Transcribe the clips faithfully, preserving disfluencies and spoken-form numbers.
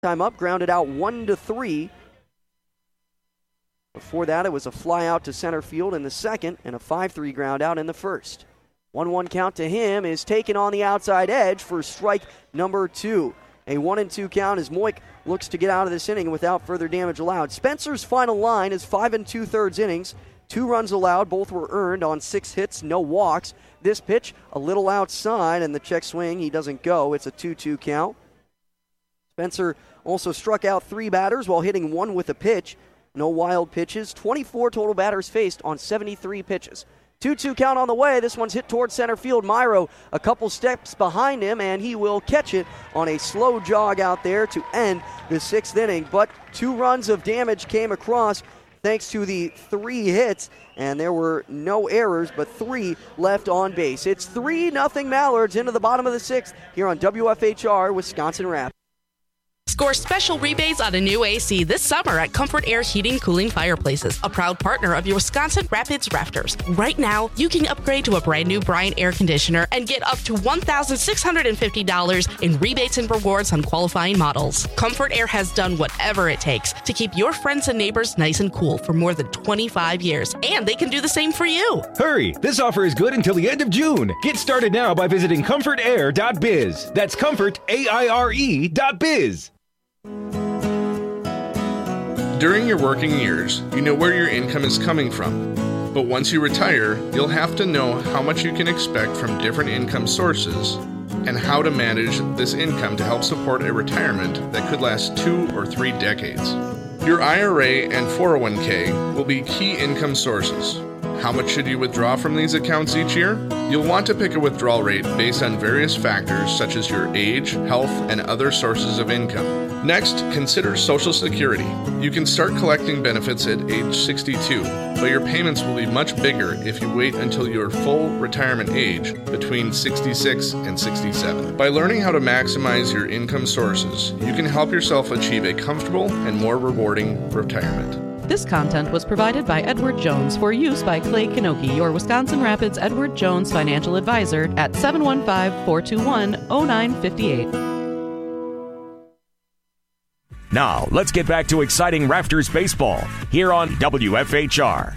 Time up, grounded out one to three. Before that, it was a fly out to center field in the second and a five three ground out in the first. one one count to him is taken on the outside edge for strike number two. A one and two count as Moik looks to get out of this inning without further damage allowed. Spencer's final line is five and two-thirds innings. Two runs allowed, both were earned on six hits, no walks. This pitch, a little outside, and the check swing, he doesn't go. It's a two two count. Spencer also struck out three batters while hitting one with a pitch. No wild pitches. twenty-four total batters faced on seventy-three pitches. two two count on the way. This one's hit towards center field. Myro a couple steps behind him, and he will catch it on a slow jog out there to end the sixth inning. But two runs of damage came across thanks to the three hits, and there were no errors, but three left on base. It's three nothing Mallards into the bottom of the sixth here on W F H R Wisconsin Rapids. Score special rebates on a new A C this summer at Comfort Air Heating Cooling Fireplaces, a proud partner of your Wisconsin Rapids Rafters. Right now, you can upgrade to a brand new Bryant air conditioner and get up to one thousand six hundred fifty dollars in rebates and rewards on qualifying models. Comfort Air has done whatever it takes to keep your friends and neighbors nice and cool for more than twenty-five years, and they can do the same for you. Hurry! This offer is good until the end of June. Get started now by visiting comfort air dot biz. That's comfort, A I R E dot biz. During your working years, you know where your income is coming from. But once you retire, you'll have to know how much you can expect from different income sources and how to manage this income to help support a retirement that could last two or three decades. Your I R A and four oh one k will be key income sources. How much should you withdraw from these accounts each year? You'll want to pick a withdrawal rate based on various factors such as your age, health, and other sources of income. Next, consider Social Security. You can start collecting benefits at age sixty-two, but your payments will be much bigger if you wait until your full retirement age between sixty-six and sixty-seven. By learning how to maximize your income sources, you can help yourself achieve a comfortable and more rewarding retirement. This content was provided by Edward Jones for use by Clay Kanoki, your Wisconsin Rapids Edward Jones financial advisor at seven one five, four two one, zero nine five eight. Now, let's get back to exciting Rafters baseball here on W F H R.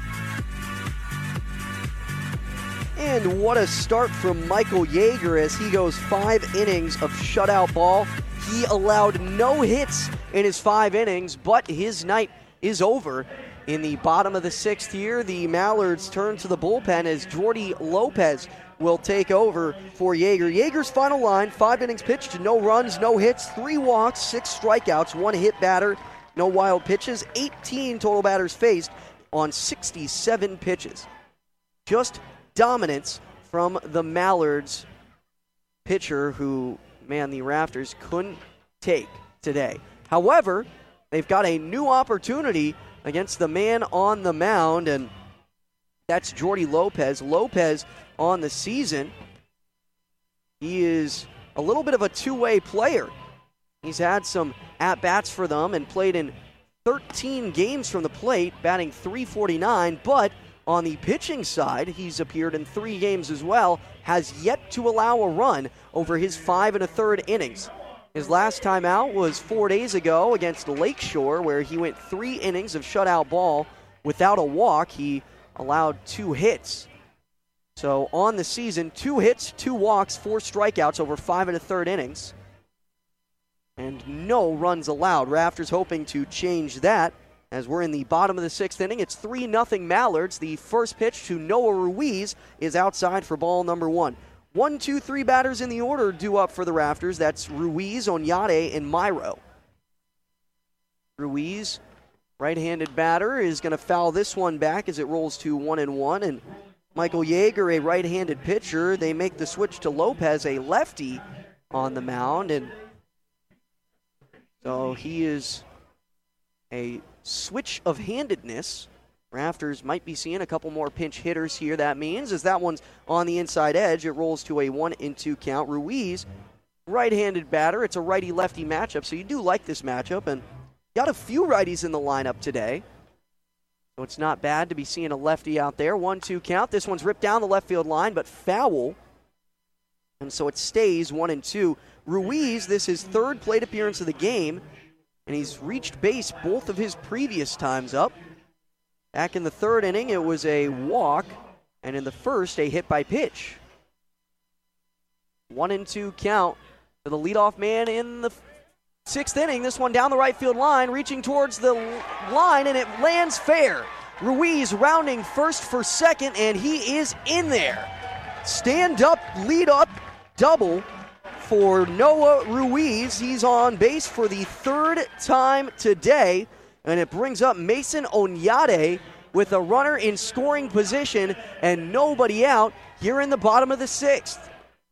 And what a start from Michael Yeager as he goes five innings of shutout ball. He allowed no hits in his five innings, but his night is over. In the bottom of the sixth here, the Mallards turn to the bullpen as Jordy Lopez will take over for Yeager. Yeager's final line, five innings pitched, no runs, no hits, three walks, six strikeouts, one hit batter, no wild pitches, eighteen total batters faced on sixty-seven pitches. Just dominance from the Mallards pitcher who, man, the Rafters couldn't take today. However, they've got a new opportunity against the man on the mound, and that's Jordy Lopez. Lopez on the season, he is a little bit of a two-way player. He's had some at-bats for them and played in thirteen games from the plate, batting three forty-nine, but on the pitching side, he's appeared in three games as well, has yet to allow a run over his five and a third innings. His last time out was four days ago against Lakeshore, where he went three innings of shutout ball without a walk. He allowed two hits. So on the season, two hits, two walks, four strikeouts over five and a third innings. And no runs allowed. Rafters hoping to change that as we're in the bottom of the sixth inning. It's three nothing Mallards. The first pitch to Noah Ruiz is outside for ball number one. One, two, three batters in the order due up for the Rafters. That's Ruiz, Oñate, and Myro. Ruiz, right-handed batter, is going to foul this one back as it rolls to one and one. And Michael Yeager, a right-handed pitcher, they make the switch to Lopez, a lefty, on the mound. And so he is a switch of handedness. Rafters might be seeing a couple more pinch hitters here. That means as that one's on the inside edge, it rolls to a one and two count. Ruiz, right-handed batter. It's a righty-lefty matchup, so you do like this matchup. And got a few righties in the lineup today, so it's not bad to be seeing a lefty out there. one two count. This one's ripped down the left field line, but foul. And so it stays one and two Ruiz, this is his third plate appearance of the game, and he's reached base both of his previous times up. Back in the third inning, it was a walk, and in the first, a hit by pitch. One and two count for the leadoff man in the sixth inning. This one down the right field line, reaching towards the line, and it lands fair. Ruiz rounding first for second, and he is in there. Stand up, lead up, double for Noah Ruiz. He's on base for the third time today, and it brings up Mason Oñate with a runner in scoring position and nobody out here in the bottom of the sixth.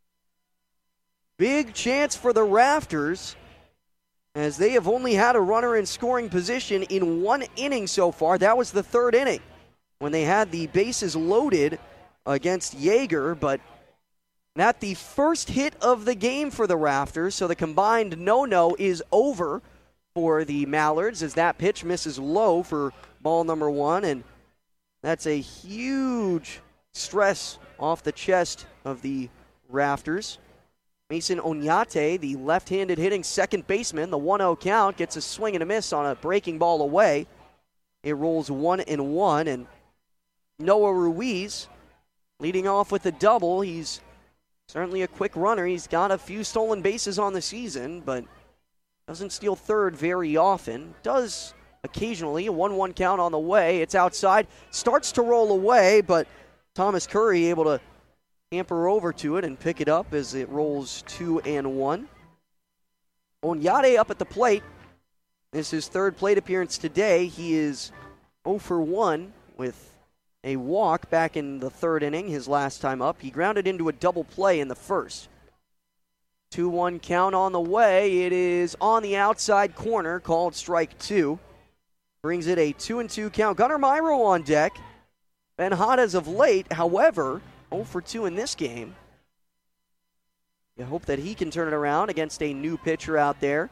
Big chance for the Rafters, as they have only had a runner in scoring position in one inning so far. That was the third inning when they had the bases loaded against Yeager, but not the first hit of the game for the Rafters, so the combined no-no is over for the Mallards as that pitch misses low for ball number one, and that's a huge stress off the chest of the Rafters. Mason Oñate, the left-handed hitting second baseman, the one oh count, gets a swing and a miss on a breaking ball away. It rolls one and one, and Noah Ruiz leading off with a double. He's certainly a quick runner. He's got a few stolen bases on the season, but doesn't steal third very often. Does occasionally. A one one count on the way. It's outside. Starts to roll away, but Thomas Curry able to hamper over to it and pick it up as it rolls two and one. Oñate up at the plate. This is his third plate appearance today. He is oh for one with a walk back in the third inning, his last time up. He grounded into a double play in the first. two one count on the way. It is on the outside corner, called strike two. Brings it a two and two count. Gunnar Myro on deck. Been hot as of late, however, oh for two in this game. You hope that he can turn it around against a new pitcher out there.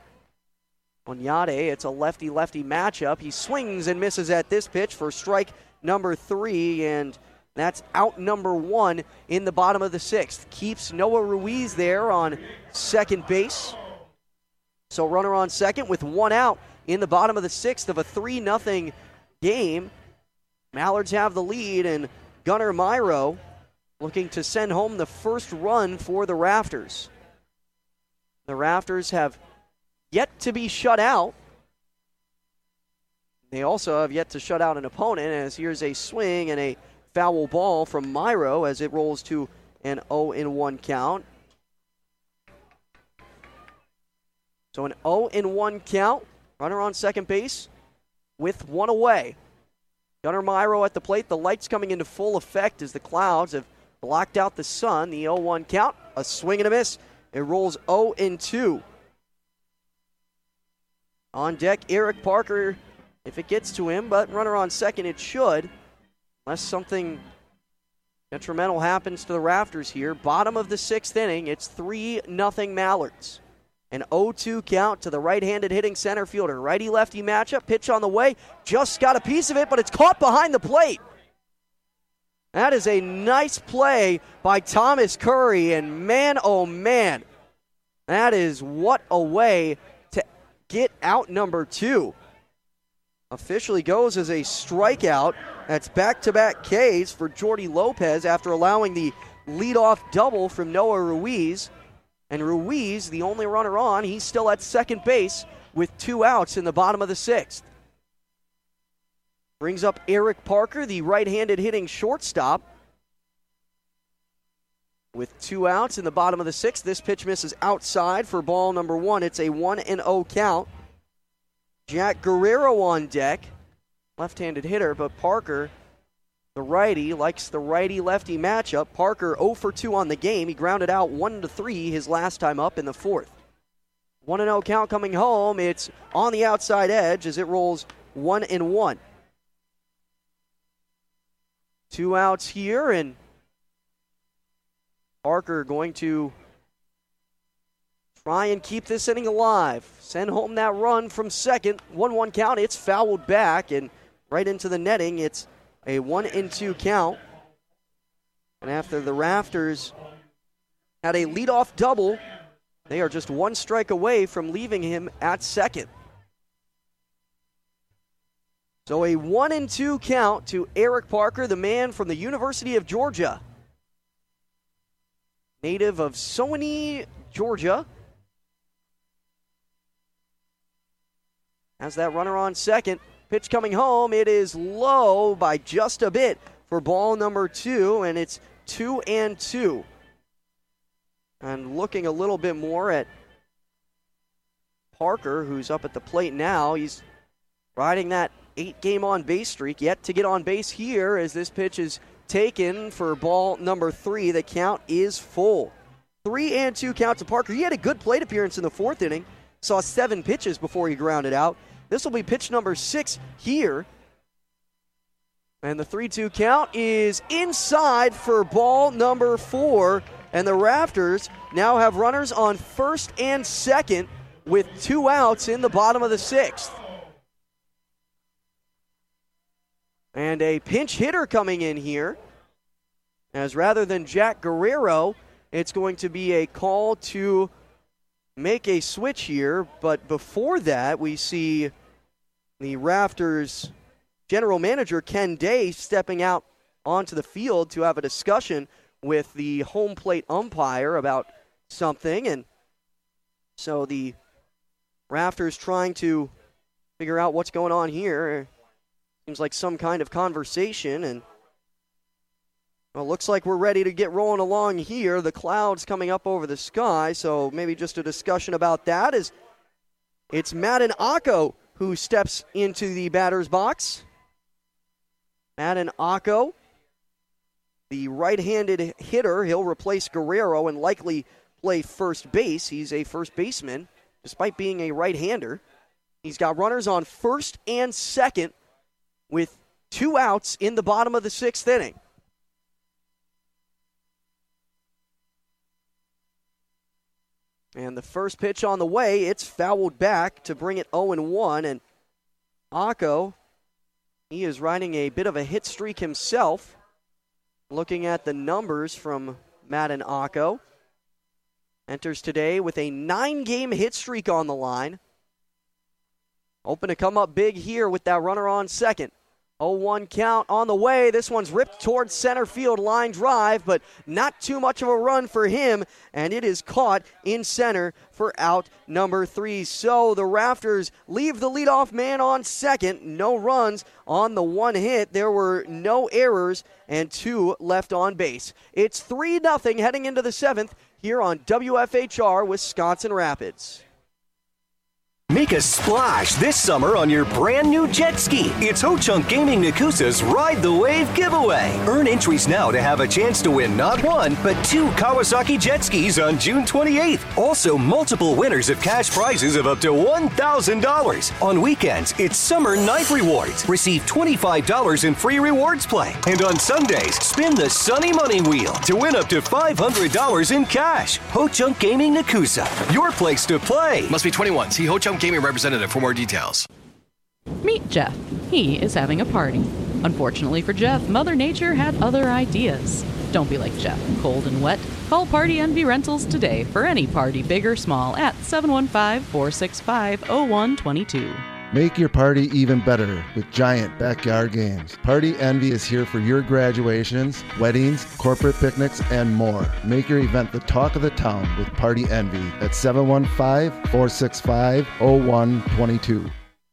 Oñate, it's a lefty-lefty matchup. He swings and misses at this pitch for strike number three, and that's out number one in the bottom of the sixth. Keeps Noah Ruiz there on second base. So runner on second with one out in the bottom of the sixth of a three nothing game. Mallards have the lead, and Gunnar Myro looking to send home the first run for the Rafters. The Rafters have yet to be shut out. They also have yet to shut out an opponent, as here's a swing and a foul ball from Myro as it rolls to an oh and one count. So an oh and one count. Runner on second base with one away. Gunnar Myro at the plate. The lights coming into full effect as the clouds have blocked out the sun. The oh one count. A swing and a miss. It rolls oh and two. On deck, Eric Parker, if it gets to him, but runner on second, it should. Unless something detrimental happens to the Rafters here. Bottom of the sixth inning, it's three nothing Mallards. An oh two count to the right-handed hitting center fielder. Righty-lefty matchup, pitch on the way. Just got a piece of it, but it's caught behind the plate. That is a nice play by Thomas Curry, and man, oh man, that is what a way to get out number two. Officially goes as a strikeout. That's back-to-back Ks for Jordy Lopez after allowing the leadoff double from Noah Ruiz. And Ruiz, the only runner on, he's still at second base with two outs in the bottom of the sixth. Brings up Eric Parker, the right-handed hitting shortstop. With two outs in the bottom of the sixth, this pitch misses outside for ball number one. It's a one and oh count. Jack Guerrero on deck, left-handed hitter, but Parker, the righty, likes the righty-lefty matchup. Parker oh for two on the game. He grounded out one to three his last time up in the fourth. one and oh count coming home. It's on the outside edge as it rolls one and one. Two outs here, and Parker going to try and keep this inning alive. Send home that run from second. one one count. It's fouled back and right into the netting. It's a one and two count. And after the Rafters had a leadoff double They are just one strike away from leaving him at second. So a one and two count to Eric Parker, the man from the University of Georgia. Native of Sewanee, Georgia. Has that runner on second. Pitch coming home. It is low by just a bit for ball number two, and it's two and two. And looking a little bit more at Parker, who's up at the plate now. He's riding that eight-game on-base streak. Yet to get on base here as this pitch is taken for ball number three. The count is full. Three and two count to Parker. He had a good plate appearance in the fourth inning. Saw seven pitches before he grounded out. This will be pitch number six here. And the three two count is inside for ball number four. And the Rafters now have runners on first and second with two outs in the bottom of the sixth. And a pinch hitter coming in here. As rather than Jack Guerrero, it's going to be a call to make a switch here. But before that, we see the Rafters general manager, Ken Day, stepping out onto the field to have a discussion with the home plate umpire about something. And so the Rafters trying to figure out what's going on here. Seems like some kind of conversation, and well, looks like we're ready to get rolling along here. The clouds coming up over the sky, so maybe just a discussion about that. Is it's Madden Acco who steps into the batter's box. Madden Acco, the right-handed hitter. He'll replace Guerrero and likely play first base. He's a first baseman, despite being a right-hander. He's got runners on first and second with two outs in the bottom of the sixth inning. And the first pitch on the way, it's fouled back to bring it oh and one. And Acco, he is riding a bit of a hit streak himself. Looking at the numbers from Madden Acco. Enters today with a nine-game hit streak on the line. Hoping to come up big here with that runner on second. oh one count on the way. This one's ripped towards center field, line drive, but not too much of a run for him, and it is caught in center for out number three. So the Rafters leave the leadoff man on second. No runs on the one hit. There were no errors and two left on base. It's three nothing heading into the seventh here on W F H R Wisconsin Rapids. Make a splash this summer on your brand new jet ski. It's Ho-Chunk Gaming Nakusa's Ride the Wave giveaway. Earn entries now to have a chance to win not one, but two Kawasaki jet skis on June twenty-eighth. Also, multiple winners of cash prizes of up to one thousand dollars. On weekends, it's Summer Night Rewards. Receive twenty-five dollars in free rewards play. And on Sundays, spin the Sunny Money Wheel to win up to five hundred dollars in cash. Ho-Chunk Gaming Nakusa, your place to play. Must be twenty-one. See Ho-Chunk Gaming representative for more details. Meet Jeff. He is having a party. Unfortunately for Jeff, Mother Nature had other ideas. Don't be like Jeff, cold and wet. Call Party Envy Rentals today for any party, big or small, at seven one five, four six five, zero one two two. Make your party even better with Giant Backyard Games. Party Envy is here for your graduations, weddings, corporate picnics, and more. Make your event the talk of the town with Party Envy at seven one five, four six five, zero one two two.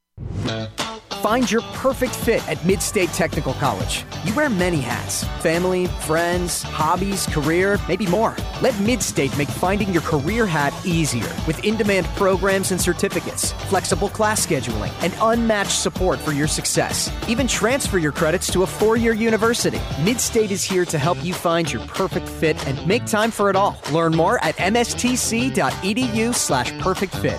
Find your perfect fit at Mid-State Technical College. You wear many hats: family, friends, hobbies, career, maybe more. Let Mid-State make finding your career hat easier with in-demand programs and certificates, flexible class scheduling, and unmatched support for your success. Even transfer your credits to a four-year university. Mid-State is here to help you find your perfect fit and make time for it all. Learn more at mstc.edu slash perfect fit.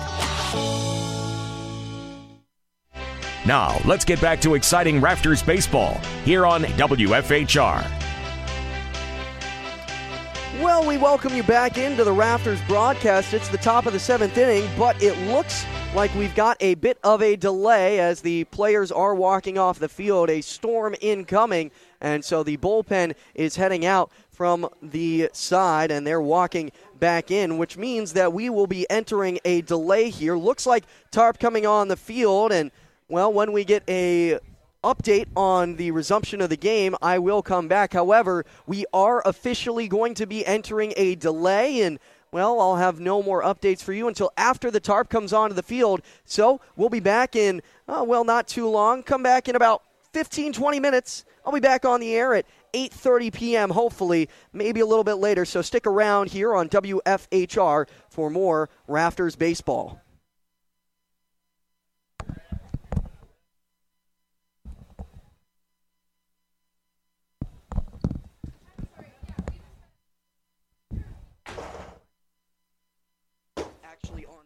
Now, let's get back to exciting Rafters baseball here on W F H R. Well, we welcome you back into the Rafters broadcast. It's the top of the seventh inning, but it looks like we've got a bit of a delay as the players are walking off the field. A storm incoming, and so the bullpen is heading out from the side, and they're walking back in, which means that we will be entering a delay here. Looks like Tarp coming on the field, and, well, when we get a update on the resumption of the game, I will come back. However, we are officially going to be entering a delay, and, well, I'll have no more updates for you until after the Tarp comes onto the field. So we'll be back in, oh, well, not too long. Come back in about fifteen, twenty minutes. I'll be back on the air at eight thirty p.m., hopefully, maybe a little bit later. So stick around here on W F H R for more Rafters baseball. Actually on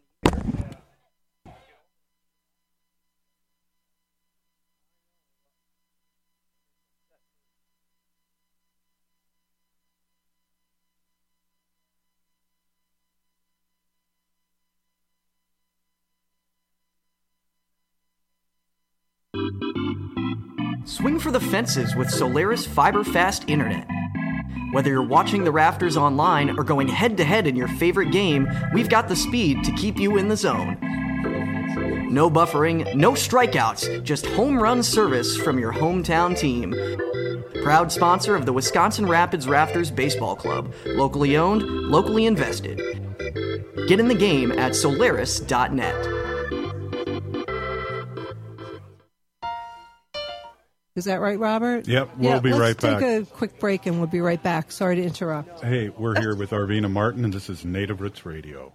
Swing for the fences with Solaris Fiber Fast Internet. Whether you're watching the Rafters online or going head-to-head in your favorite game, we've got the speed to keep you in the zone. No buffering, no strikeouts, just home run service from your hometown team. Proud sponsor of the Wisconsin Rapids Rafters Baseball Club. Locally owned, locally invested. Get in the game at Solaris dot net. Is that right, Robert? Yep, we'll yeah, be right back. Let's take a quick break and we'll be right back. Sorry to interrupt. Hey, we're here with Arvina Martin, and this is Native Roots Radio.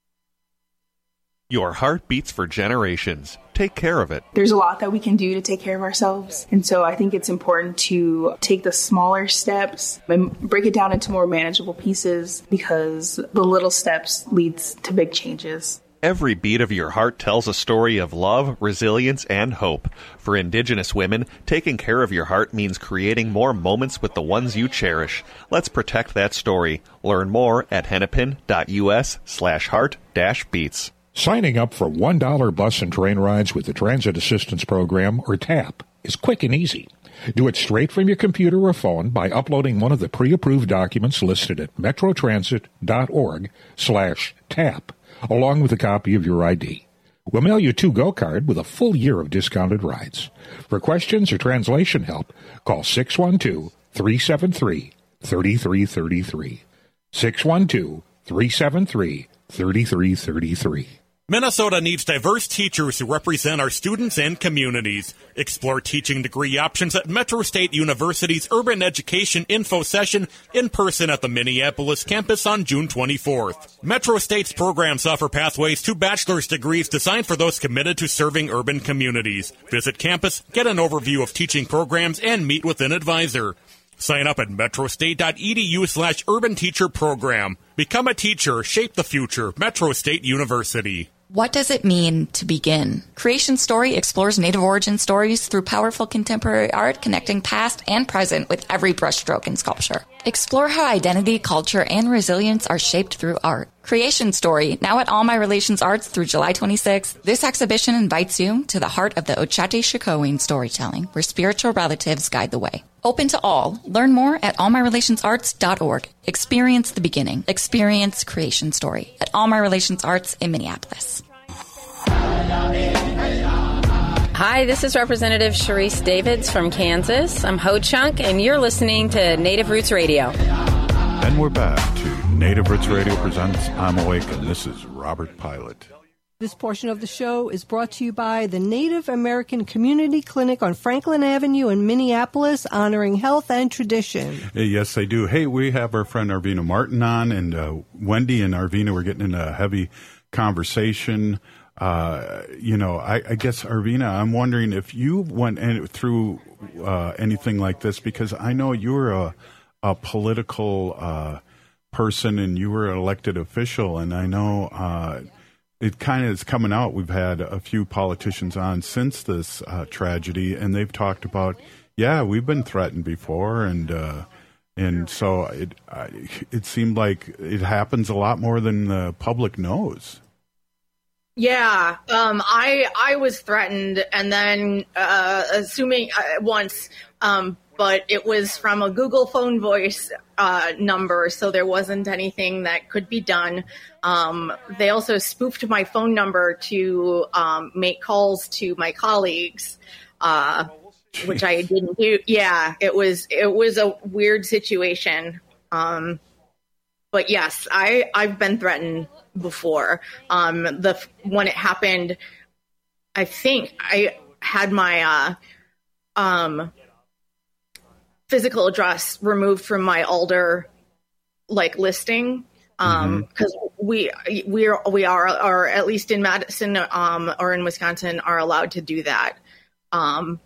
Your heart beats for generations. Take care of it. There's a lot that we can do to take care of ourselves. And so I think it's important to take the smaller steps and break it down into more manageable pieces, because the little steps leads to big changes. Every beat of your heart tells a story of love, resilience, and hope. For Indigenous women, taking care of your heart means creating more moments with the ones you cherish. Let's protect that story. Learn more at hennepin.us slash heart dash beats. Signing up for one dollar bus and train rides with the Transit Assistance Program, or TAP, is quick and easy. Do it straight from your computer or phone by uploading one of the pre-approved documents listed at metrotransit.org slash TAP. along with a copy of your I D. We'll mail you a to-go card with a full year of discounted rides. For questions or translation help, call six one two, three seven three, three three three three. six one two, three seven three, three three three three. Minnesota needs diverse teachers who represent our students and communities. Explore teaching degree options at Metro State University's Urban Education Info Session in person at the Minneapolis campus on June twenty-fourth. Metro State's programs offer pathways to bachelor's degrees designed for those committed to serving urban communities. Visit campus, get an overview of teaching programs, and meet with an advisor. Sign up at metrostate.edu slash urban teacher program. Become a teacher, shape the future. Metro State University. What does it mean to begin? Creation Story explores Native origin stories through powerful contemporary art, connecting past and present with every brushstroke in sculpture. Explore how identity, culture, and resilience are shaped through art. Creation Story, now at All My Relations Arts through July twenty-sixth. This exhibition invites you to the heart of the Ochate-Shikoin storytelling, where spiritual relatives guide the way. Open to all. Learn more at all my relations arts dot org. Experience the beginning. Experience Creation Story at All My Relations Arts in Minneapolis. Hi, this is Representative Sharice Davids from Kansas. I'm Ho Chunk, and you're listening to Native Roots Radio. And we're back to Native Roots Radio presents I'm Awake, and this is Robert Pilot. This portion of the show is brought to you by the Native American Community Clinic on Franklin Avenue in Minneapolis, honoring health and tradition. Yes, they do. Hey, we have our friend Arvina Martin on, and uh, Wendy and Arvina were getting in a heavy conversation. Uh, you know, I, I guess, Arvina, I'm wondering if you went in, through uh, anything like this, because I know you're a, a political uh, person and you were an elected official, and I know uh, it kind of is coming out. We've had a few politicians on since this uh, tragedy, and they've talked about, yeah, we've been threatened before, and uh, and so it it seemed like it happens a lot more than the public knows. Yeah, um, I I was threatened, and then uh, assuming uh, once um, but it was from a Google phone voice uh, number, so there wasn't anything that could be done. Um, they also spoofed my phone number to um, make calls to my colleagues, uh, which I didn't do. Yeah, it was it was a weird situation. Um, but yes, I I've been threatened before. Um, the when it happened, I think I had my uh, um, physical address removed from my Alder like listing. Um, because mm-hmm. we we are we are or at least in Madison um or in Wisconsin are allowed to do that. Um,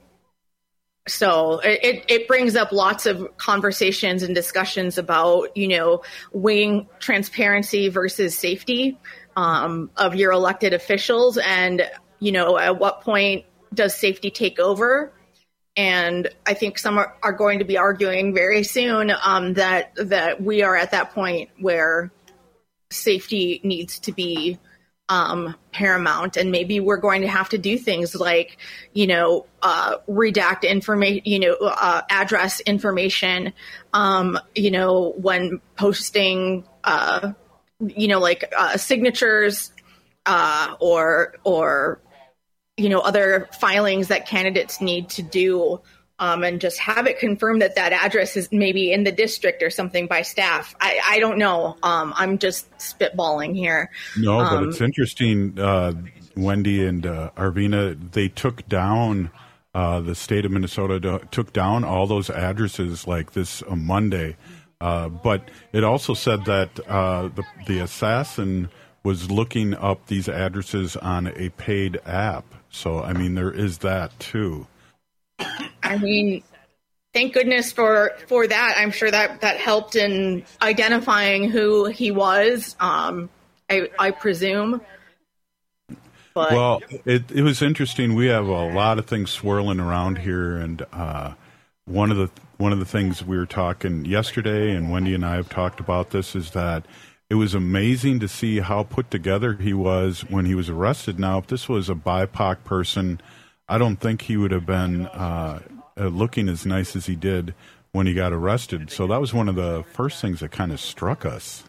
so it it brings up lots of conversations and discussions about, you know, weighing transparency versus safety um, of your elected officials, and you know, at what point does safety take over? And I think some are, are going to be arguing very soon um, that that we are at that point where safety needs to be um, paramount, and maybe we're going to have to do things like, you know, uh, redact information, you know, uh, address information, um, you know, when posting, uh, you know, like uh, signatures uh, or or you know, other filings that candidates need to do, um, and just have it confirmed that that address is maybe in the district or something by staff. I, I don't know. Um, I'm just spitballing here. No, um, but it's interesting, uh, Wendy and uh, Arvina, they took down, uh, the state of Minnesota to, took down all those addresses like this uh, Monday. Uh, but it also said that uh, the, the assassin was looking up these addresses on a paid app. So, I mean, there is that, too. I mean, thank goodness for, for that. I'm sure that, that helped in identifying who he was, um, I, I presume. But well, it, it was interesting. We have a lot of things swirling around here, and uh, one of the one of the things we were talking yesterday, and Wendy and I have talked about this, is that it was amazing to see how put together he was when he was arrested. Now, if this was a B I P O C person, I don't think he would have been uh, looking as nice as he did when he got arrested. So that was one of the first things that kind of struck us.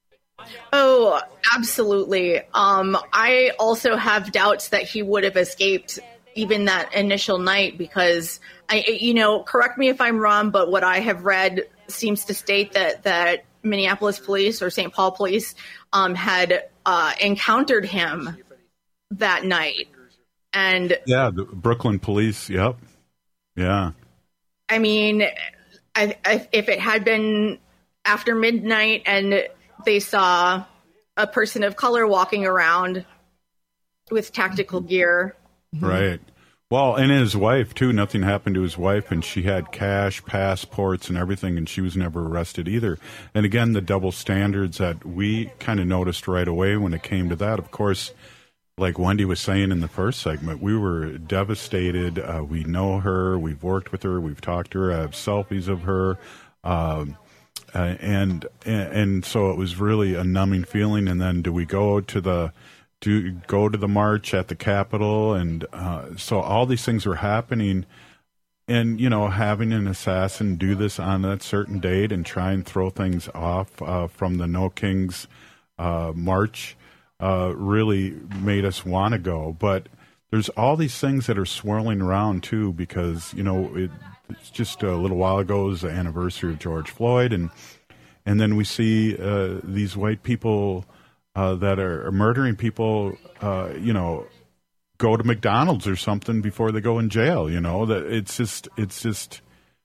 Oh, absolutely. Um, I also have doubts that he would have escaped even that initial night because, I, you know, correct me if I'm wrong, but what I have read seems to state that that Minneapolis police or Saint Paul police um, had uh, encountered him that night. And yeah, the Brooklyn police. Yep. Yeah. I mean, I, I, if it had been after midnight and they saw a person of color walking around with tactical gear. Right. Well, and his wife, too. Nothing happened to his wife, and she had cash, passports, and everything, and she was never arrested either. And again, the double standards that we kind of noticed right away when it came to that. Of course, like Wendy was saying in the first segment, we were devastated. Uh, we know her. We've worked with her. We've talked to her. I have selfies of her. Um, uh, and, and and so it was really a numbing feeling. And then do we go to the... to go to the march at the Capitol, and uh, so all these things were happening, and you know, having an assassin do this on that certain date and try and throw things off uh, from the No Kings uh, march uh, really made us want to go. But there's all these things that are swirling around too, because you know it, it's just a little while ago was the anniversary of George Floyd, and and then we see uh, these white people. Uh, that are murdering people, uh, you know, go to McDonald's or something before they go in jail. You know, that it's just it's just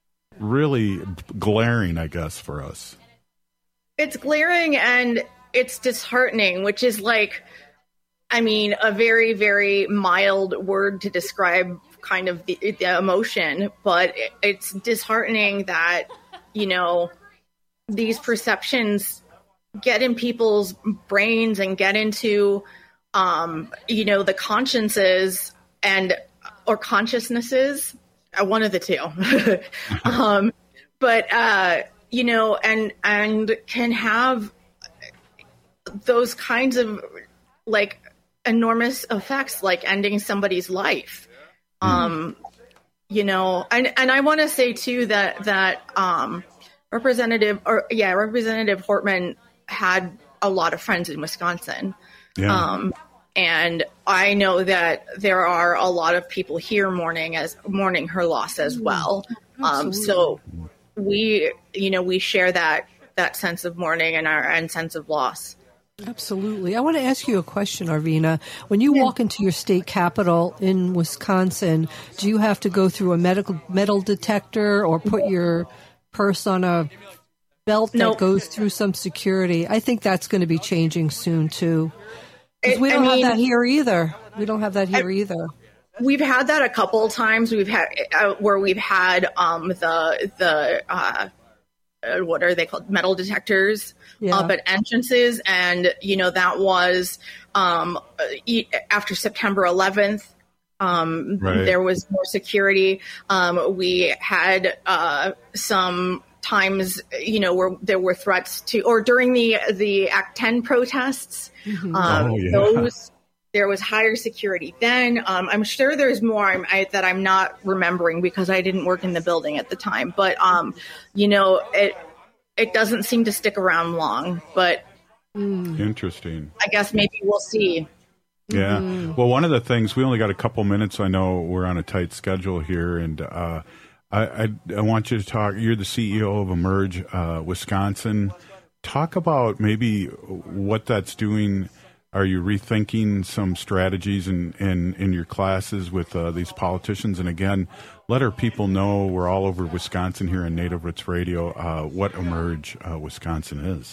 really glaring, I guess, for us. It's glaring and it's disheartening, which is like, I mean, a very, very mild word to describe kind of the, the emotion, but it's disheartening that, you know, these perceptions get in people's brains and get into, um, you know, the consciences and or consciousnesses, uh, one of the two. um, but, uh, you know, and and can have those kinds of like enormous effects, like ending somebody's life. Um, you know, and, and I want to say too that, that, um, Representative or yeah, Representative Hortman had a lot of friends in Wisconsin. Yeah. Um, and I know that there are a lot of people here mourning as mourning her loss as well. Um, so we, you know, we share that, that sense of mourning and our and sense of loss. Absolutely. I want to ask you a question, Arvina. When you yeah. walk into your state capitol in Wisconsin, do you have to go through a medical metal detector or put your purse on a belt that nope. goes through some security? I think that's going to be changing soon too. Because we don't I mean, have that here either. We don't have that here I, either. We've had that a couple of times. We've had uh, where we've had um, the the uh, uh, what are they called? Metal detectors yeah. up at entrances, and you know that was um, after September eleventh. Um, right. There was more security. Um, we had uh, some times, you know, where there were threats to, or during the the Act ten protests, mm-hmm. um, oh, yeah. those there was higher security then. Um, I'm sure there's more I'm, I, that I'm not remembering because I didn't work in the building at the time. But um, you know, it it doesn't seem to stick around long. But interesting. I guess maybe we'll see. Yeah. Mm-hmm. Well, one of the things, we only got a couple minutes. I know we're on a tight schedule here, and uh, I, I, I want you to talk. You're the C E O of Emerge uh, Wisconsin. Talk about maybe what that's doing. Are you rethinking some strategies in, in, in your classes with uh, these politicians? And again, let our people know, we're all over Wisconsin here on Native Roots Radio, uh, what Emerge uh, Wisconsin is.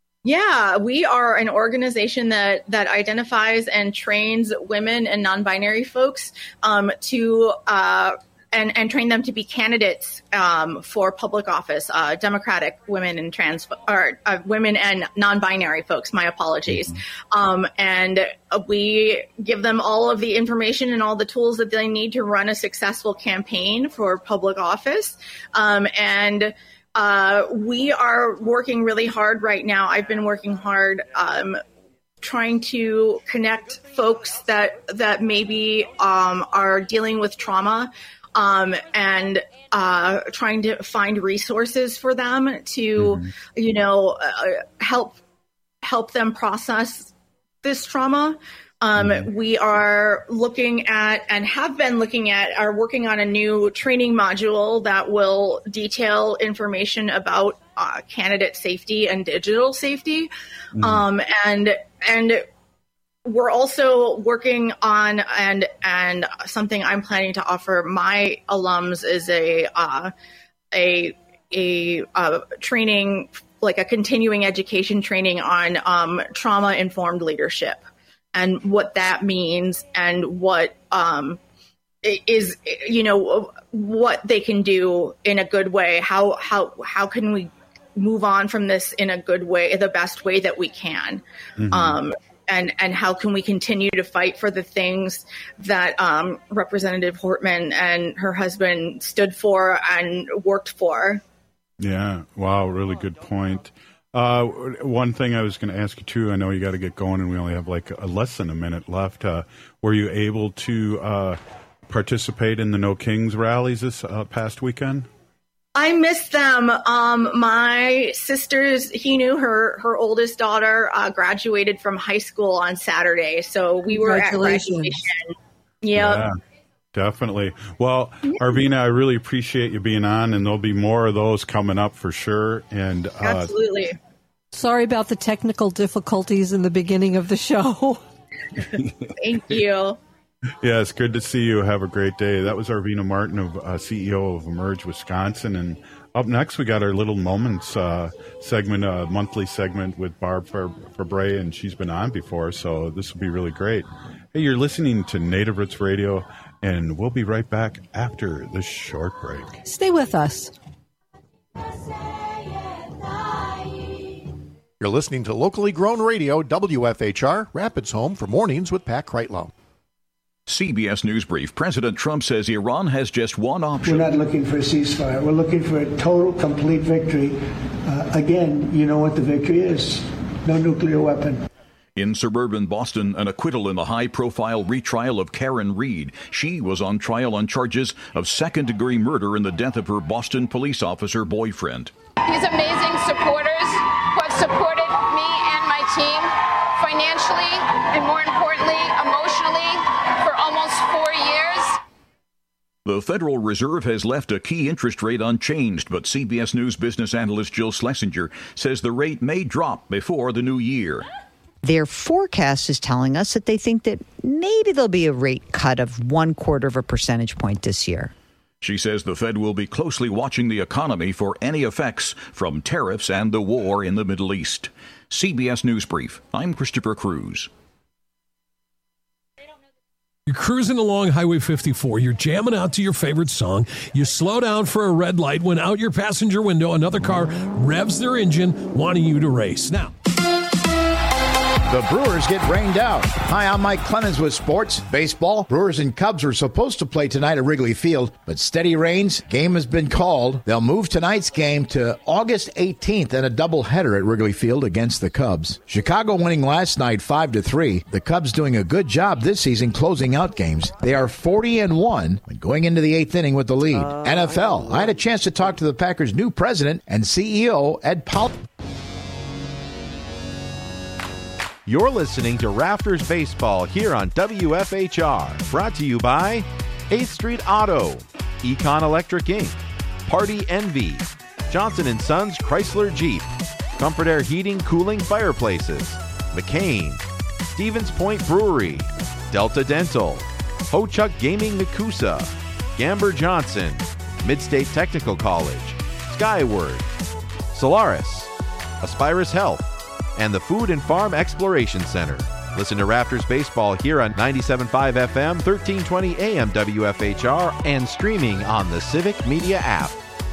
Yeah, we are an organization that, that identifies and trains women and non-binary folks um, to uh, and, and train them to be candidates um, for public office, uh, Democratic women and trans or uh, women and non-binary folks. My apologies. Mm-hmm. Um, and we give them all of the information and all the tools that they need to run a successful campaign for public office. Um, and Uh, we are working really hard right now. I've been working hard um, trying to connect folks that that maybe um, are dealing with trauma um, and uh, trying to find resources for them to, mm-hmm. you know, uh, help help them process this trauma. Um, mm-hmm. We are looking at and have been looking at, are working on a new training module that will detail information about uh, candidate safety and digital safety. Mm-hmm. Um, and and we're also working on, and and something I'm planning to offer my alums is a uh, a a uh, training, like a continuing education training on um, trauma-informed leadership. And what that means, and what um, is, you know, what they can do in a good way. How how how can we move on from this in a good way, the best way that we can, mm-hmm. um, and and how can we continue to fight for the things that um, Representative Hortman and her husband stood for and worked for. Yeah. Wow. Really good point. Uh, one thing I was going to ask you too, I know you got to get going and we only have like a, less than a minute left. Uh, were you able to uh, participate in the No Kings rallies this uh, past weekend? I missed them. Um, my sister's, he knew her, her oldest daughter uh, graduated from high school on Saturday. So we were at graduation. Yep. Yeah. Definitely. Well, Arvina, I really appreciate you being on, and there'll be more of those coming up for sure. And uh, absolutely. Sorry about the technical difficulties in the beginning of the show. Thank you. Yeah, it's good to see you. Have a great day. That was Arvina Martin, of uh, C E O of Emerge Wisconsin. And up next, we got our Little Moments uh, segment, a uh, monthly segment with Barb Fabre, and she's been on before, so this will be really great. Hey, you're listening to Native Roots Radio, and we'll be right back after this short break. Stay with us. You're listening to locally grown radio, W F H R, Rapids Home for Mornings with Pat Kreitlow. C B S News Brief. President Trump says Iran has just one option. We're not looking for a ceasefire. We're looking for a total, complete victory. Uh, again, you know what the victory is. No nuclear weapon. In suburban Boston, an acquittal in the high-profile retrial of Karen Reed. She was on trial on charges of second-degree murder in the death of her Boston police officer boyfriend. These amazing supporters who have supported me and my team financially and, more importantly, emotionally for almost four years. The Federal Reserve has left a key interest rate unchanged, but C B S News business analyst Jill Schlesinger says the rate may drop before the new year. Their forecast is telling us that they think that maybe there'll be a rate cut of one quarter of a percentage point this year. She says the Fed will be closely watching the economy for any effects from tariffs and the war in the Middle East. C B S News Brief. I'm Christopher Cruz. You're cruising along Highway fifty-four. You're jamming out to your favorite song. You slow down for a red light when out your passenger window, another car revs their engine, wanting you to race. Now, the Brewers get rained out. Hi, I'm Mike Clemens with sports. Baseball, Brewers and Cubs were supposed to play tonight at Wrigley Field, but steady rains, game has been called. They'll move tonight's game to August eighteenth and a doubleheader at Wrigley Field against the Cubs. Chicago winning last night five to three. The Cubs doing a good job this season closing out games. They are forty and one and going into the eighth inning with the lead. Uh, N F L, I, I had a chance to talk to the Packers' new president and C E O, Ed Powell. You're listening to Rafters Baseball here on W F H R. Brought to you by eighth Street Auto, Econ Electric Incorporated, Party Envy, Johnson and Sons Chrysler Jeep, Comfort Air Heating, Cooling, Fireplaces, McCain, Stevens Point Brewery, Delta Dental, Ho-Chuk Gaming Nakusa, Gamber Johnson, Midstate Technical College, Skyward, Solaris, Aspirus Health, and the Food and Farm Exploration Center. Listen to Rafters Baseball here on ninety-seven point five F M, thirteen twenty A M W F H R, and streaming on the Civic Media app.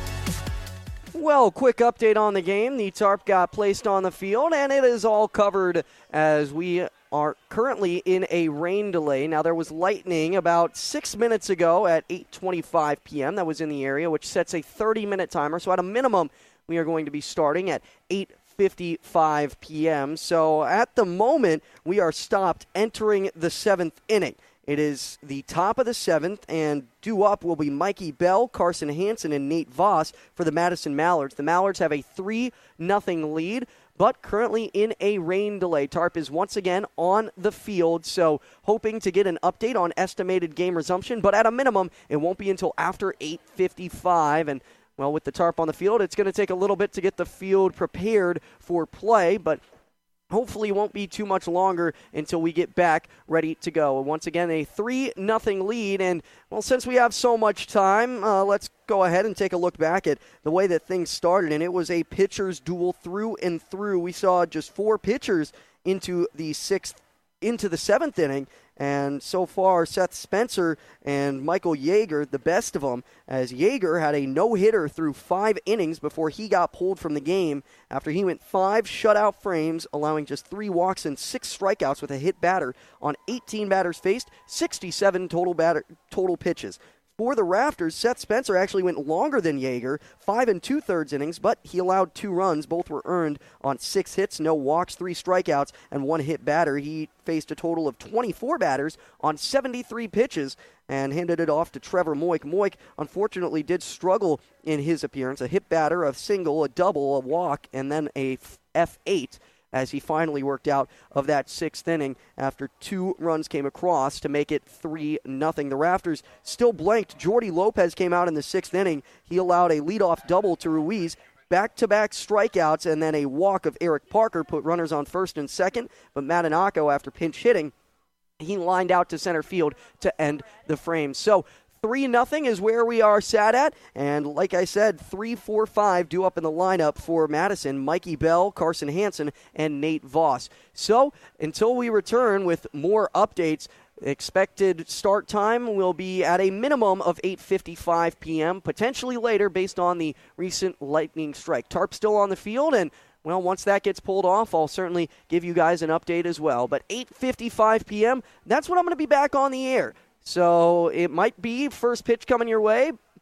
Well, quick update on the game. The tarp got placed on the field, and it is all covered as we are currently in a rain delay. Now, there was lightning about six minutes ago at eight twenty-five P M that was in the area, which sets a thirty-minute timer. So at a minimum, we are going to be starting at eight fifty-five P M So at the moment, we are stopped entering the seventh inning. It is the top of the seventh, and due up will be Mikey Bell, Carson Hansen, and Nate Voss for the Madison Mallards. The Mallards have a three nothing lead, but currently in a rain delay. Tarp is once again on the field, so hoping to get an update on estimated game resumption, but at a minimum, it won't be until after eight fifty-five, and well, with the tarp on the field, it's going to take a little bit to get the field prepared for play, but hopefully it won't be too much longer until we get back ready to go. Once again, a three nothing lead, and, well, since we have so much time, uh, let's go ahead and take a look back at the way that things started, and it was a pitcher's duel through and through. We saw just four pitchers into the sixth, into the seventh inning, and so far, Seth Spencer and Michael Yeager, the best of them, as Yeager had a no-hitter through five innings before he got pulled from the game after he went five shutout frames, allowing just three walks and six strikeouts with a hit batter on eighteen batters faced, sixty-seven total batter, total pitches. For the Rafters, Seth Spencer actually went longer than Yeager, five and two-thirds innings, but he allowed two runs. Both were earned on six hits, no walks, three strikeouts, and one hit batter. He faced a total of twenty-four batters on seventy-three pitches and handed it off to Trevor Moik. Moik, unfortunately, did struggle in his appearance. A hit batter, a single, a double, a walk, and then a F eight. As he finally worked out of that sixth inning after two runs came across to make it three nothing. The Rafters still blanked. Jordy Lopez came out in the sixth inning. He allowed a leadoff double to Ruiz, back-to-back strikeouts, and then a walk of Eric Parker put runners on first and second. But Matanako, after pinch hitting, he lined out to center field to end the frame. So three nothing is where we are sat at, and like I said, three four five due up in the lineup for Madison, Mikey Bell, Carson Hansen, and Nate Voss. So until we return with more updates, expected start time will be at a minimum of eight fifty-five P M, potentially later based on the recent lightning strike. Tarp still on the field, and well, once that gets pulled off, I'll certainly give you guys an update as well. But eight fifty-five P M, that's when I'm going to be back on the air. So it might be first pitch coming your way, but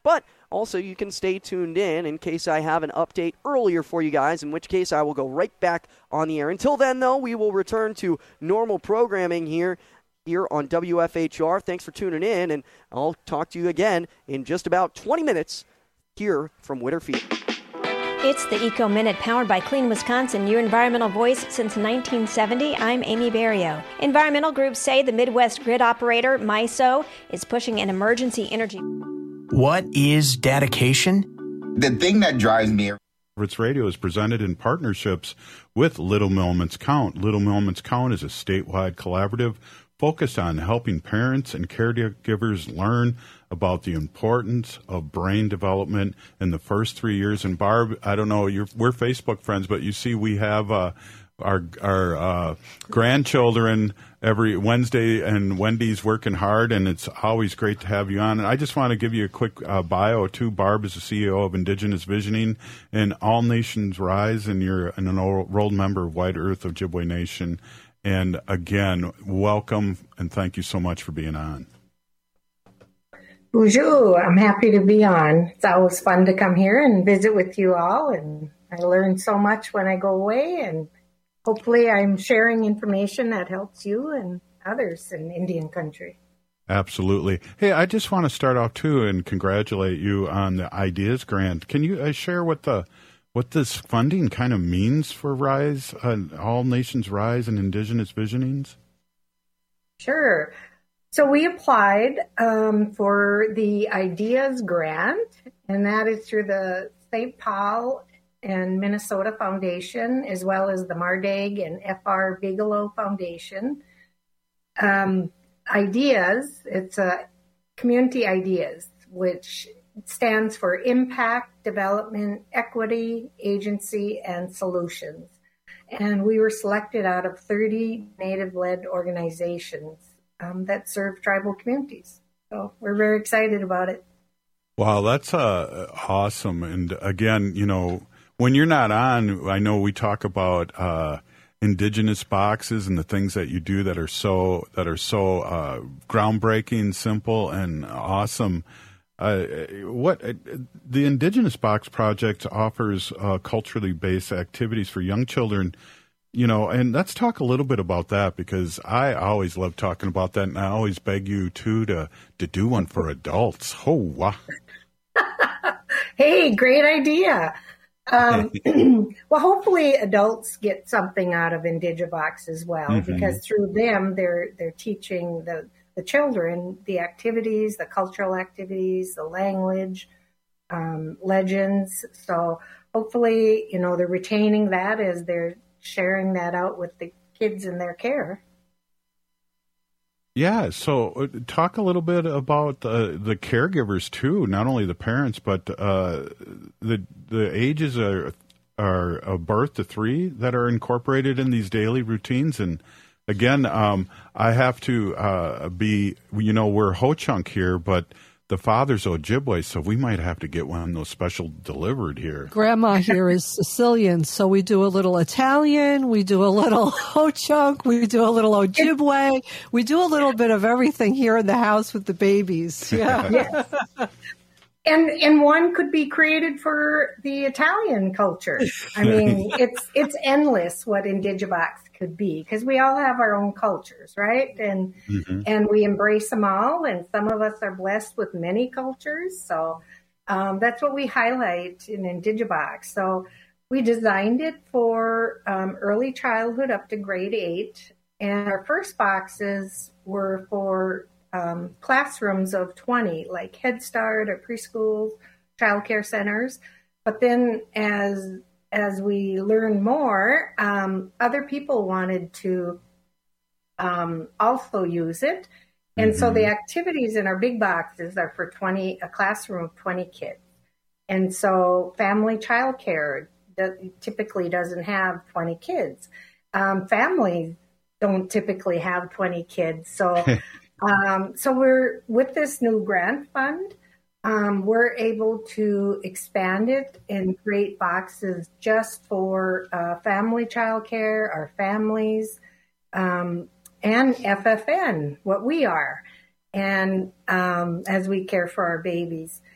also you can stay tuned in in case I have an update earlier for you guys, in which case I will go right back on the air. Until then, though, we will return to normal programming here here on W F H R. Thanks for tuning in, and I'll talk to you again in just about twenty minutes here from Witter Field. It's the Eco Minute powered by Clean Wisconsin, your environmental voice since nineteen seventy. I'm Amy Barrio. Environmental groups say the Midwest grid operator, MISO, is pushing an emergency energy. What is dedication? The thing that drives me. Ritz Radio is presented in partnerships with Little Moments Count. Little Moments Count is a statewide collaborative focused on helping parents and caregivers learn about the importance of brain development in the first three years. And Barb, I don't know, you're, we're Facebook friends, but you see we have uh, our our uh, grandchildren every Wednesday, and Wendy's working hard, and it's always great to have you on. And I just want to give you a quick uh, bio, too. Barb is the C E O of Indigenous Visioning and All Nations Rise, and you're an enrolled member of White Earth Ojibwe Nation. And again, welcome, and thank you so much for being on. Bonjour. I'm happy to be on. It's always fun to come here and visit with you all, and I learn so much when I go away, and hopefully I'm sharing information that helps you and others in Indian country. Absolutely. Hey, I just want to start off, too, and congratulate you on the Ideas Grant. Can you uh, share what the what this funding kind of means for Rise, uh, All Nations Rise and Indigenous Visionings? Sure. So we applied um, for the Ideas Grant, and that is through the Saint Paul and Minnesota Foundation, as well as the Mardag and F R Bigelow Foundation. Um, Ideas, it's a community ideas, which stands for Impact, Development, Equity, Agency, and Solutions. And we were selected out of thirty Native-led organizations um, that serve tribal communities. So we're very excited about it. Wow, that's uh, awesome. And again, you know, when you're not on, I know we talk about uh, Indigenous boxes and the things that you do that are so that are so uh, groundbreaking, simple, and awesome. Uh, what uh, the Indigenous Box Project offers uh, culturally based activities for young children, you know, and let's talk a little bit about that, because I always love talking about that, and I always beg you too to to do one for adults. Oh, wow. Hey, great idea. Um, well, hopefully adults get something out of Indigibox as well, mm-hmm. because through them they're they're teaching the the children the activities, the cultural activities, the language, um, legends. So hopefully, you know, they're retaining that as they're sharing that out with the kids in their care. Yeah, so uh, talk a little bit about uh, the caregivers too, not only the parents, but uh, the the ages are are a birth to three that are incorporated in these daily routines. And again, um, I have to uh, be, you know, we're Ho-Chunk here, but the father's Ojibwe, so we might have to get one of those special delivered here. Grandma here is Sicilian, so we do a little Italian, we do a little Ho-Chunk, we do a little Ojibwe, we do a little bit of everything here in the house with the babies. Yeah. Yes. And and one could be created for the Italian culture. I mean, it's it's endless what Indigibox could be, because we all have our own cultures, right? And mm-hmm. and we embrace them all, and some of us are blessed with many cultures. So um, that's what we highlight in Indigibox. So we designed it for um, early childhood up to grade eight, and our first boxes were for Um, classrooms of twenty, like Head Start or preschools, child care centers. But then as as we learned more, um, other people wanted to um, also use it. And mm-hmm. so the activities in our big boxes are for twenty, a classroom of twenty kids. And so family child care do, typically doesn't have twenty kids. Um, families don't typically have twenty kids. So Um, so we're, with this new grant fund, um, we're able to expand it and create boxes just for uh, family childcare, our families, um, and F F N, what we are, and um, as we care for our babies.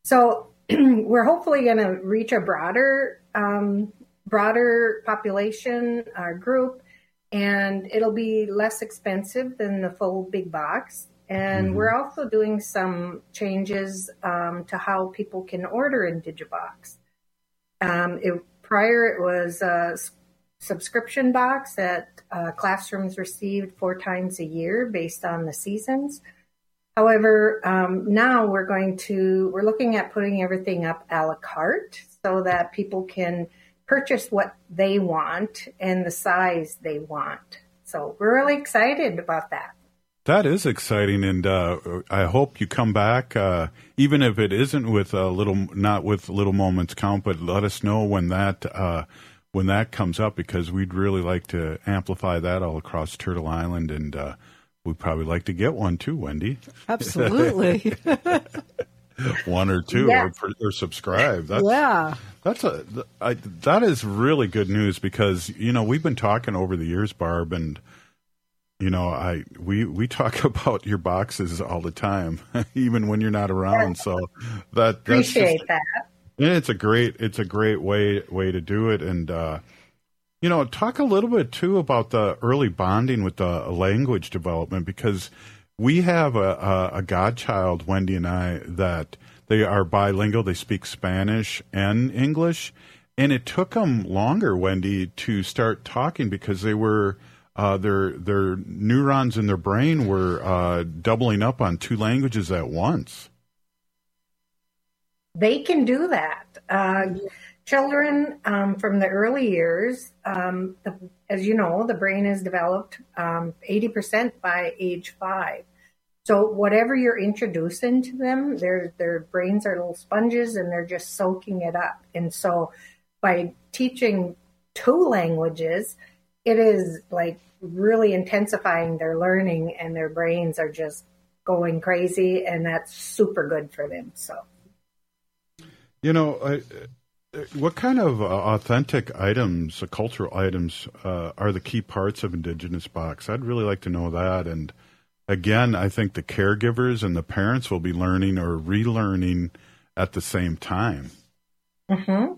So we're hopefully going to reach a broader, um, broader population, our group, and it'll be less expensive than the full big box. And mm-hmm. we're also doing some changes um, to how people can order in Digibox. Um, it, prior, it was a subscription box that uh, classrooms received four times a year based on the seasons. However, um, now we're going to, we're looking at putting everything up a la carte so that people can purchase what they want and the size they want. So we're really excited about that. That is exciting, and uh, I hope you come back, uh, even if it isn't with a little, not with Little Moments Count, but let us know when that uh, when that comes up, because we'd really like to amplify that all across Turtle Island, and uh, we'd probably like to get one too, Wendy. Absolutely. One or two, yes. or, or subscribe. That's, yeah, that's a I, that is really good news, because you know we've been talking over the years, Barb, and you know I we we talk about your boxes all the time, even when you're not around. So that appreciate that's just, that. Yeah, it's a great it's a great way way to do it, and uh, you know talk a little bit too about the early bonding with the language development, because we have a, a, a godchild, Wendy and I, that they are bilingual. They speak Spanish and English. And it took them longer, Wendy, to start talking, because they were uh, their their neurons in their brain were uh, doubling up on two languages at once. They can do that. Uh, children um, from the early years, um, the, as you know, the brain is developed um, eighty percent by age five. So whatever you're introducing to them, their their brains are little sponges and they're just soaking it up. And so by teaching two languages, it is like really intensifying their learning, and their brains are just going crazy, and that's super good for them. So, you know, I, what kind of uh, authentic items, uh, cultural items, uh, are the key parts of Indigenous Box? I'd really like to know that. And again, I think the caregivers and the parents will be learning or relearning at the same time. Mm-hmm.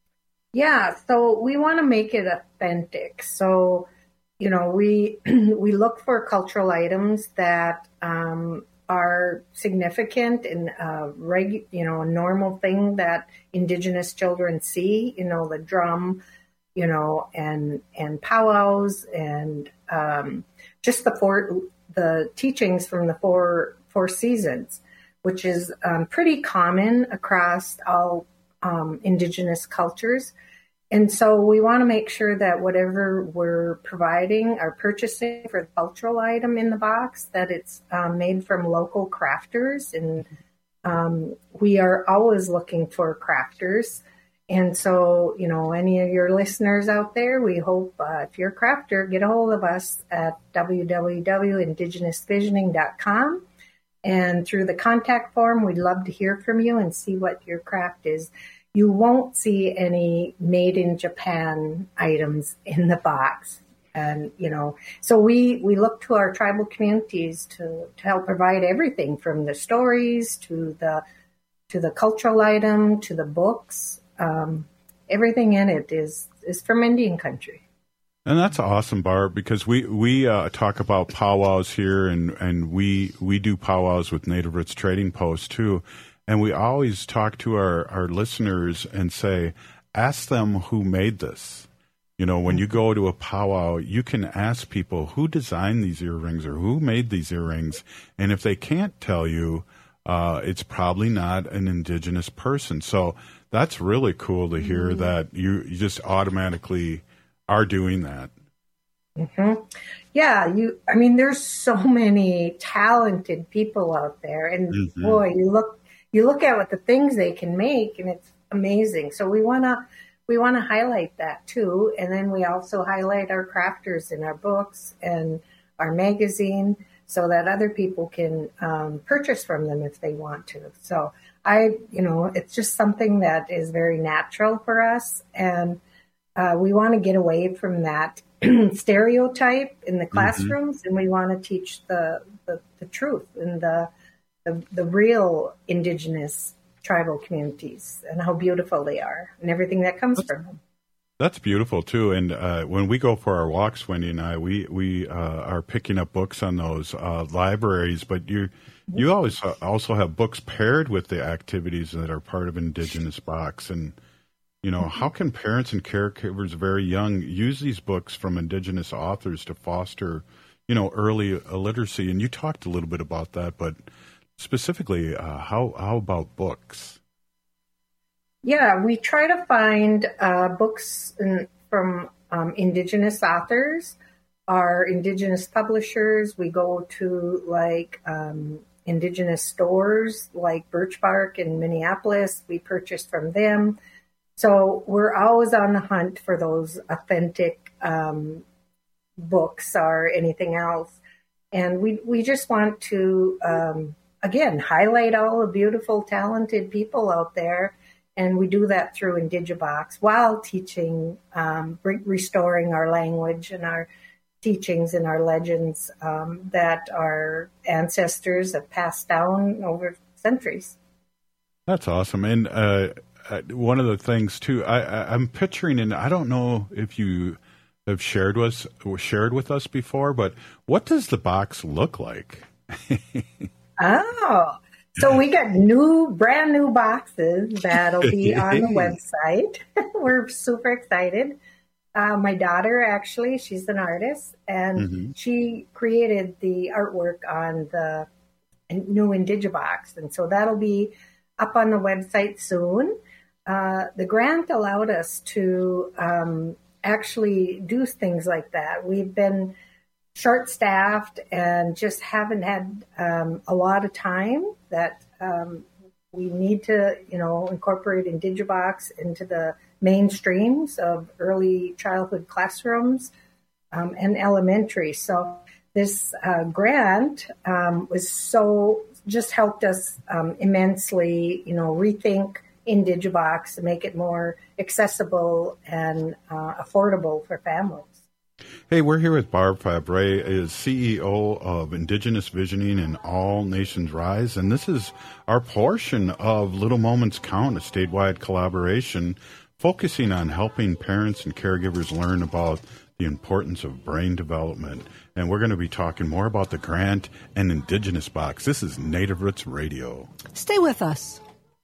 Yeah, so we want to make it authentic. So, you know, we we look for cultural items that um, are significant and uh, reg, you know, a normal thing that Indigenous children see. You know, the drum, you know, and and powwows, and um, just the four the teachings from the four four seasons, which is um, pretty common across all um, Indigenous cultures. And so we want to make sure that whatever we're providing or purchasing for the cultural item in the box, that it's um, made from local crafters. And um, we are always looking for crafters. And so, you know, any of your listeners out there, we hope uh, if you're a crafter, get a hold of us at w w w dot indigenous visioning dot com. And through the contact form, we'd love to hear from you and see what your craft is. You won't see any made in Japan items in the box. And, you know, so we, we look to our tribal communities to, to help provide everything from the stories to the, to the cultural item, to the books. Um, everything in it is, is from Indian country. And that's awesome, Barb, because we, we uh, talk about powwows here, and, and we, we do powwows with Native Roots Trading Post too. And we always talk to our, our listeners and say, ask them who made this. You know, when you go to a powwow, you can ask people who designed these earrings or who made these earrings. And if they can't tell you, uh, it's probably not an Indigenous person. So that's really cool to hear mm-hmm. that you, you just automatically are doing that. Mm-hmm. Yeah, you. I mean, there's so many talented people out there. And mm-hmm. boy, you look You look at what the things they can make, and it's amazing. So we want to we want to highlight that too. And then we also highlight our crafters in our books and our magazine so that other people can um, purchase from them if they want to. So I, you know, it's just something that is very natural for us. And uh, we want to get away from that stereotype in the classrooms, mm-hmm. and we want to teach the, the, the truth and the The, the real Indigenous tribal communities and how beautiful they are and everything that comes from them. That's beautiful too. And uh, when we go for our walks, Wendy and I, we we uh, are picking up books on those uh, libraries. But you you always uh, also have books paired with the activities that are part of Indigenous Box. And you know, how can parents and caregivers very young use these books from Indigenous authors to foster, you know, early literacy? And you talked a little bit about that, but specifically, uh, how how about books? Yeah, we try to find uh, books in, from um, Indigenous authors, our Indigenous publishers. We go to like um, Indigenous stores like Birch Bark in Minneapolis. We purchase from them. So we're always on the hunt for those authentic um, books or anything else. And we, we just want to, um, again, highlight all the beautiful, talented people out there. And we do that through Indigibox while teaching, um, re- restoring our language and our teachings and our legends um, that our ancestors have passed down over centuries. That's awesome. And uh, one of the things, too, I, I, I'm picturing, and I don't know if you have shared with, shared with us before, but what does the box look like? Oh, so we got new, brand new boxes that'll be on the website. We're super excited. Uh, my daughter, actually, she's an artist, and mm-hmm. she created the artwork on the new Indigibox. And so that'll be up on the website soon. Uh, the grant allowed us to um, actually do things like that. We've been short-staffed and just haven't had um, a lot of time that um, we need to, you know, incorporate Indigibox into the mainstreams of early childhood classrooms um, and elementary. So this uh, grant um, was so, just helped us um, immensely, you know, rethink Indigibox to make it more accessible and uh, affordable for families. Hey, we're here with Barb Fabre, is C E O of Indigenous Visioning and All Nations Rise, and this is our portion of Little Moments Count, a statewide collaboration focusing on helping parents and caregivers learn about the importance of brain development. And we're going to be talking more about the grant and Indigenous Box. This is Native Roots Radio. Stay with us.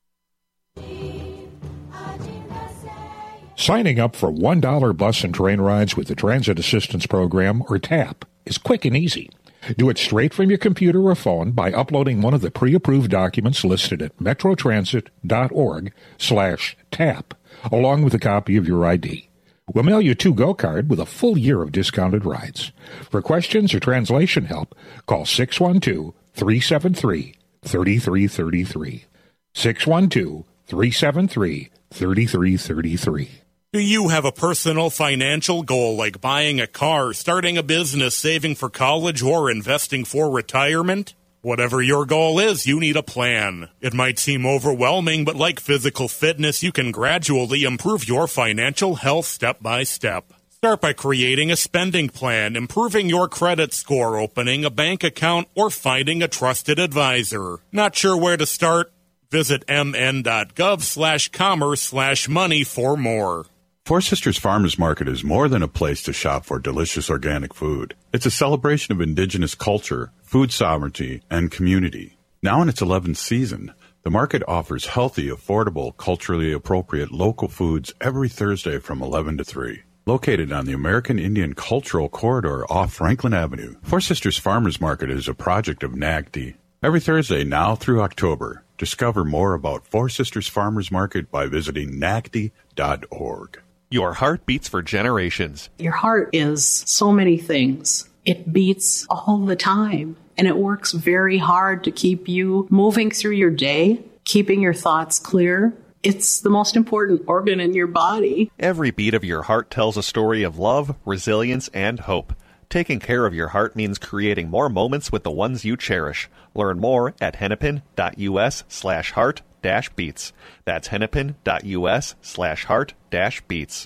Signing up for one dollar bus and train rides with the Transit Assistance Program, or TAP, is quick and easy. Do it straight from your computer or phone by uploading one of the pre-approved documents listed at metrotransit.org slash TAP, along with a copy of your I D. We'll mail you a to-go card with a full year of discounted rides. For questions or translation help, call six one two, three seven three, three three three three. six one two, three seven three, three three three three. Do you have a personal financial goal like buying a car, starting a business, saving for college, or investing for retirement? Whatever your goal is, you need a plan. It might seem overwhelming, but like physical fitness, you can gradually improve your financial health step by step. Start by creating a spending plan, improving your credit score, opening a bank account, or finding a trusted advisor. Not sure where to start? Visit mn.gov slash commerce slash money for more. Four Sisters Farmers Market is more than a place to shop for delicious organic food. It's a celebration of Indigenous culture, food sovereignty, and community. Now in its eleventh season, the market offers healthy, affordable, culturally appropriate local foods every Thursday from eleven to three. Located on the American Indian Cultural Corridor off Franklin Avenue, Four Sisters Farmers Market is a project of N A C D. Every Thursday now through October, discover more about Four Sisters Farmers Market by visiting N A C D dot org. Your heart beats for generations. Your heart is so many things. It beats all the time, and it works very hard to keep you moving through your day, keeping your thoughts clear. It's the most important organ in your body. Every beat of your heart tells a story of love, resilience, and hope. Taking care of your heart means creating more moments with the ones you cherish. Learn more at hennepin.us slash heart dash beats. That's hennepin.us slash heart dash beats.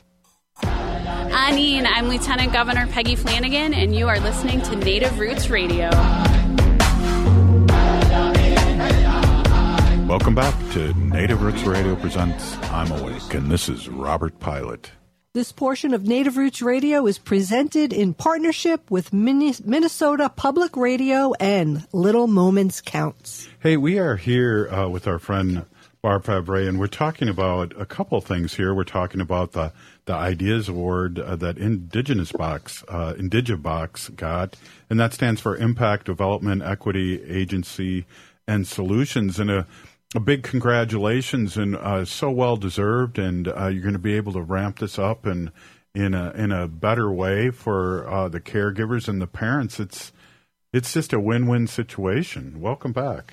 Anine, I'm Lieutenant Governor Peggy Flanagan, and you are listening to Native Roots Radio. Welcome back to Native Roots Radio presents I'm Awake, and this is Robert Pilot. This portion of Native Roots Radio is presented in partnership with Minnesota Public Radio and Little Moments Counts. Hey, we are here uh, with our friend Barb Fabre, and we're talking about a couple things here. We're talking about the, the Ideas Award uh, that Indigenous Box, uh, Indigibox got, and that stands for Impact, Development, Equity, Agency, and Solutions. And a, a big congratulations, and uh, so well deserved. And uh, you're going to be able to ramp this up and in a in a better way for uh, the caregivers and the parents. It's it's just a win-win situation. Welcome back.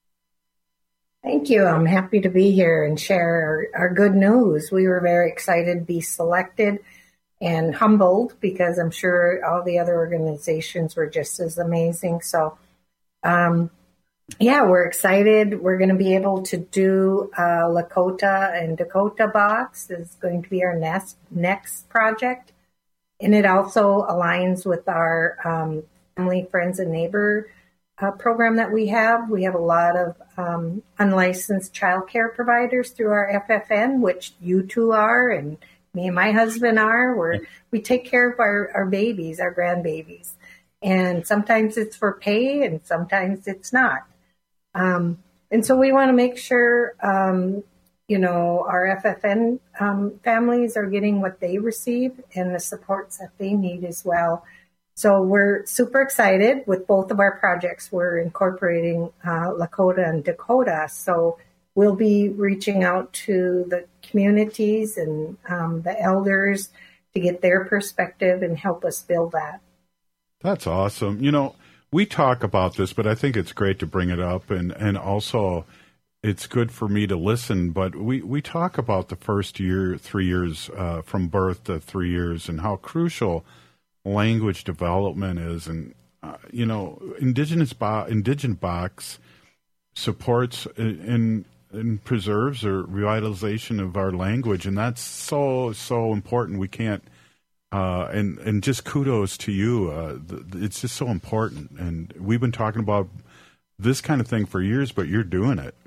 Thank you. I'm happy to be here and share our, our good news. We were very excited to be selected and humbled because I'm sure all the other organizations were just as amazing. So, um, yeah, we're excited. We're going to be able to do uh, Lakota and Dakota Box is going to be our next, next project. And it also aligns with our um, family, friends, and neighbor Uh, program that we have. We have a lot of um, unlicensed childcare providers through our F F N, which you two are, and me and my husband are. Where we take care of our, our babies, our grandbabies, and sometimes it's for pay, and sometimes it's not. Um, and so we want to make sure, um, you know, our F F N um, families are getting what they receive and the supports that they need as well. So we're super excited with both of our projects. We're incorporating uh, Lakota and Dakota. So we'll be reaching out to the communities and um, the elders to get their perspective and help us build that. That's awesome. You know, we talk about this, but I think it's great to bring it up. And, and also it's good for me to listen. But we, we talk about the first year, three years uh, from birth to three years and how crucial language development is, and uh, you know, Indigenous Bo- Indigibox supports and, and preserves or revitalization of our language, and that's so so important. We can't, uh, and and just kudos to you. Uh, the, it's just so important, and we've been talking about this kind of thing for years, but you're doing it.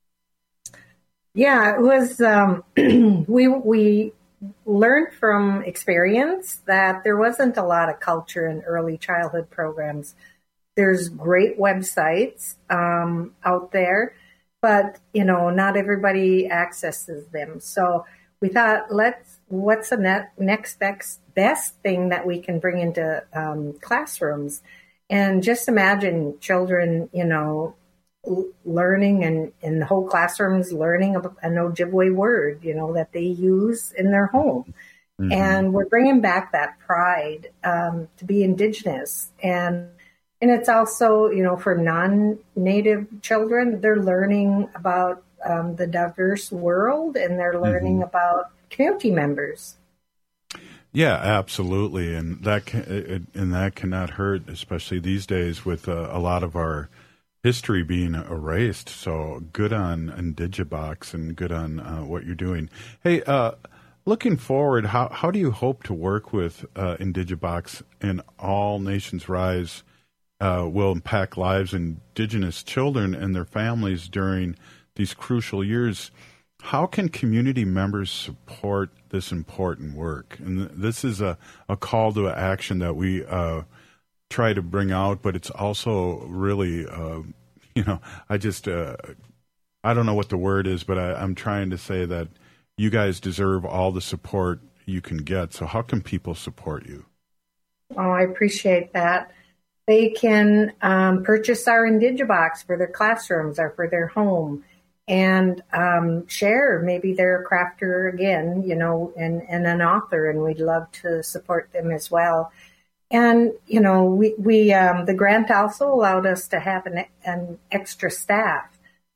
Yeah, it was. Um, we we. learned from experience that there wasn't a lot of culture in early childhood programs. There's great websites um, out there, but, you know, not everybody accesses them. So we thought, let's, what's the net, next best, best thing that we can bring into um, classrooms? And just imagine children, you know, learning and in the whole classrooms learning an Ojibwe word, you know, that they use in their home. Mm-hmm. And we're bringing back that pride um, to be Indigenous. And and it's also, you know, for non-Native children, they're learning about um, the diverse world, and they're learning mm-hmm. about community members. Yeah, absolutely. And that can, it, and that cannot hurt, especially these days with uh, a lot of our history being erased. So good on Indigibox and good on uh, what you're doing. Hey, uh, looking forward, how how do you hope to work with uh, Indigibox and All Nations Rise uh, will impact lives of Indigenous children and their families during these crucial years? How can community members support this important work? And this is a, a call to action that we uh try to bring out, but it's also really, uh, you know, I just, uh, I don't know what the word is, but I, I'm trying to say that you guys deserve all the support you can get. So how can people support you? Oh, I appreciate that. They can um, purchase our Indigibox for their classrooms or for their home and um, share. Maybe they're a crafter again, you know, and, and an author, and we'd love to support them as well. And, you know, we, we um, the grant also allowed us to have an, an extra staff.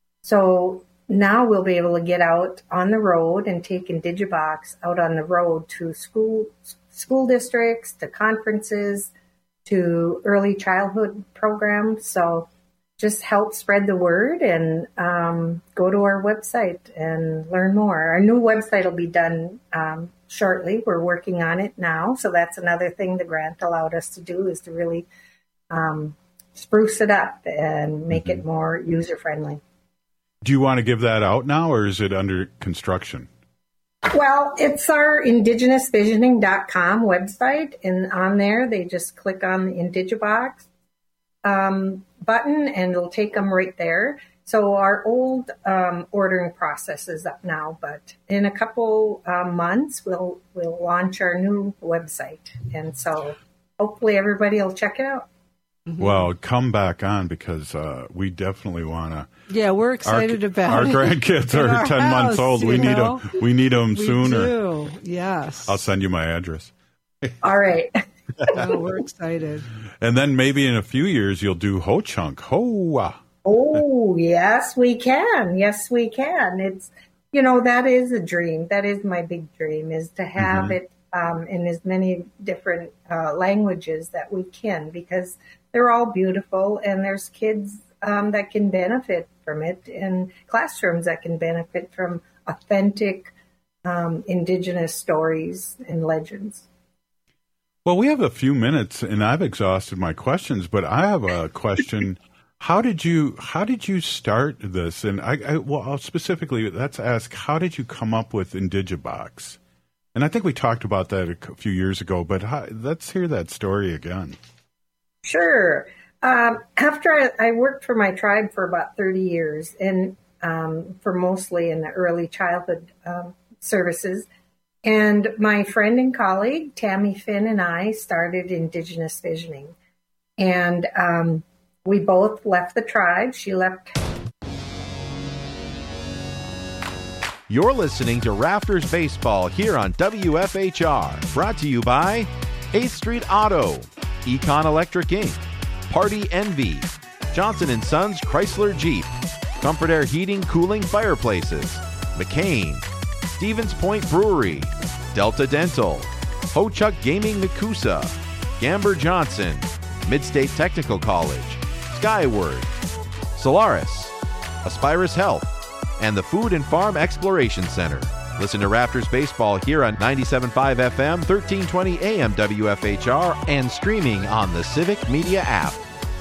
So now we'll be able to get out on the road and take Indigibox out on the road to school school districts, to conferences, to early childhood programs. So just help spread the word and um, go to our website and learn more. Our new website will be done um, shortly. We're working on it now. So that's another thing the grant allowed us to do, is to really um, spruce it up and make mm-hmm. it more user-friendly. Do you want to give that out now, or is it under construction? Well, it's our indigenous visioning dot com website, and on there they just click on the Indigibox um, button, and it'll take them right there. So our old um, ordering process is up now, but in a couple uh, months we'll we'll launch our new website, and so hopefully everybody will check it out. Mm-hmm. Well, come back on because uh, we definitely want to. Yeah, we're excited our, about our it. Our grandkids are our ten house, months old. We need know? them. We need them we sooner. Do. Yes. I'll send you my address. All right. Oh, we're excited. And then maybe in a few years you'll do Ho Chunk. Hoa. Oh, yes, we can. Yes, we can. It's, you know, that is a dream. That is my big dream, is to have mm-hmm. it um, in as many different uh, languages that we can, because they're all beautiful, and there's kids um, that can benefit from it, and classrooms that can benefit from authentic um, Indigenous stories and legends. Well, we have a few minutes, and I've exhausted my questions, but I have a question. How did you how did you start this? And I, I well, specifically, let's ask, how did you come up with Indigibox? And I think we talked about that a few years ago, but how, let's hear that story again. Sure. Um, after I, I worked for my tribe for about thirty years, and um, for mostly in the early childhood um, services, and my friend and colleague, Tammy Finn, and I started Indigenous Visioning. And um, we both left the tribe. She left. You're listening to Rafters Baseball here on W F H R. Brought to you by eighth Street Auto, Econ Electric Incorporated, Party Envy, Johnson and Sons Chrysler Jeep, Comfort Air Heating, Cooling, Fireplaces, McCain, Stevens Point Brewery, Delta Dental, Ho Chunk Gaming Nakusa, Gamber Johnson, Midstate Technical College, Skyward, Solaris, Aspirus Health, and the Food and Farm Exploration Center. Listen to Rafters Baseball here on ninety-seven point five F M, thirteen twenty A M W F H R, and streaming on the Civic Media app.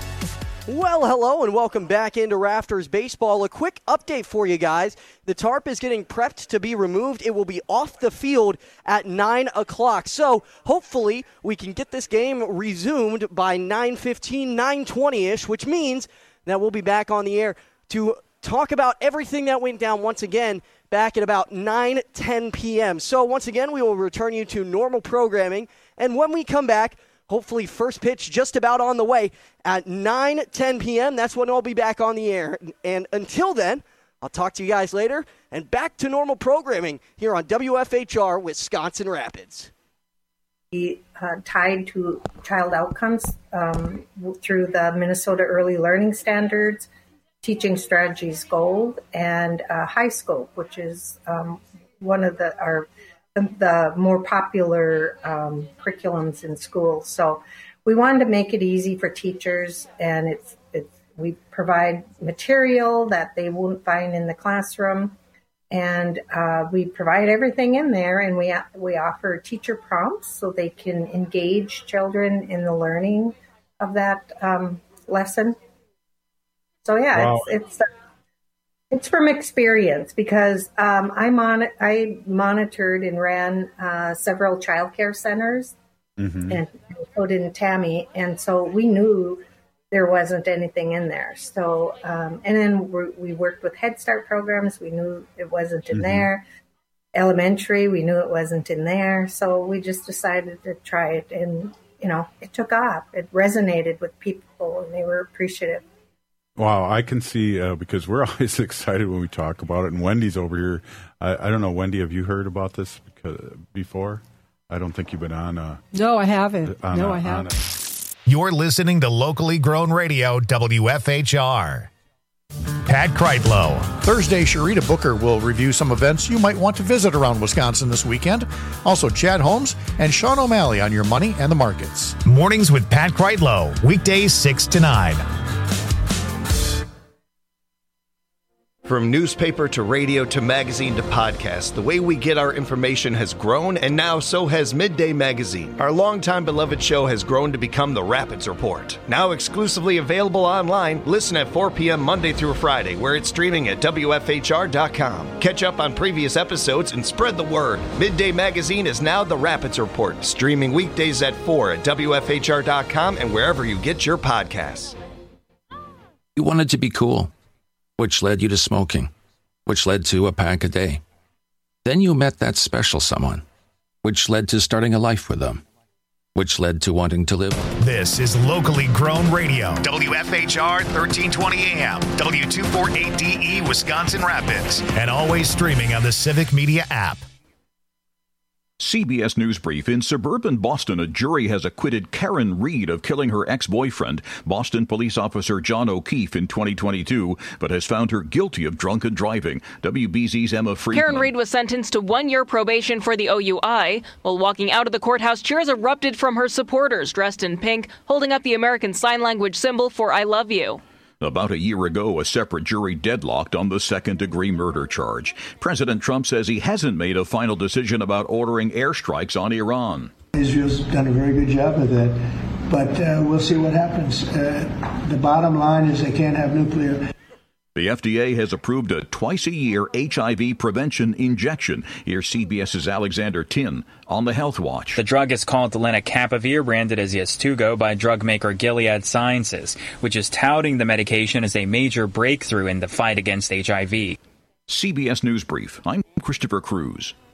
Well, hello and welcome back into Rafters Baseball. A quick update for you guys. The tarp is getting prepped to be removed. It will be off the field at nine o'clock. So hopefully we can get this game resumed by nine fifteen, nine twenty-ish, which means that we'll be back on the air to talk about everything that went down once again back at about nine ten p.m. So once again, we will return you to normal programming. And when we come back, hopefully first pitch just about on the way at nine ten p.m. That's when I'll be back on the air. And until then, I'll talk to you guys later. And back to normal programming here on W F H R Wisconsin Rapids. Be uh, tied to child outcomes um, through the Minnesota Early Learning Standards, Teaching Strategies Gold, and uh, High Scope, which is um, one of the our the, the more popular um, curriculums in schools. So we wanted to make it easy for teachers, and it's it's we provide material that they won't find in the classroom, and uh, we provide everything in there, and we we offer teacher prompts so they can engage children in the learning of that um, lesson. So yeah, wow. it's it's it's from experience, because um, I mon- I monitored and ran uh, several childcare centers, mm-hmm. and so did Tammy, and so we knew there wasn't anything in there. So um, and then we we worked with Head Start programs. We knew it wasn't in mm-hmm. there. Elementary, we knew it wasn't in there. So we just decided to try it, and you know, it took off. It resonated with people, and they were appreciative. Wow, I can see, uh, because we're always excited when we talk about it, and Wendy's over here. I, I don't know, Wendy, have you heard about this because, before? I don't think you've been on. Uh, no, I haven't. On no, a, I haven't. You're listening to Locally Grown Radio, W F H R. Pat Kreitlow. Thursday, Sharita Booker will review some events you might want to visit around Wisconsin this weekend. Also, Chad Holmes and Sean O'Malley on your money and the markets. Mornings with Pat Kreitlow, weekdays six to nine. From newspaper to radio to magazine to podcast, the way we get our information has grown, and now so has Midday Magazine. Our longtime beloved show has grown to become the Rapids Report. Now exclusively available online, listen at four p.m. Monday through Friday, where it's streaming at W F H R dot com. Catch up on previous episodes and spread the word. Midday Magazine is now the Rapids Report, streaming weekdays at four at W F H R dot com and wherever you get your podcasts. You wanted to be cool, which led you to smoking, which led to a pack a day. Then you met that special someone, which led to starting a life with them, which led to wanting to live. This is locally grown radio. W F H R thirteen twenty A M, W two forty-eight D E, Wisconsin Rapids, and always streaming on the Civic Media app. C B S News Brief. In suburban Boston, a jury has acquitted Karen Reed of killing her ex-boyfriend, Boston police officer John O'Keefe, in twenty twenty-two, but has found her guilty of drunken driving. W B Z's Emma Friedman. Karen Reed was sentenced to one year probation for the O U I. While walking out of the courthouse, cheers erupted from her supporters, dressed in pink, holding up the American Sign Language symbol for I love you. About a year ago, a separate jury deadlocked on the second-degree murder charge. President Trump says he hasn't made a final decision about ordering airstrikes on Iran. Israel's done a very good job of that, but uh, we'll see what happens. Uh, the bottom line is they can't have nuclear. The F D A has approved a twice-a-year H I V prevention injection. Here's CBS's Alexander Tin on the Health Watch. The drug is called lenacapavir, branded as Yeztugo by drug maker Gilead Sciences, which is touting the medication as a major breakthrough in the fight against H I V. C B S News Brief. I'm Christopher Cruz.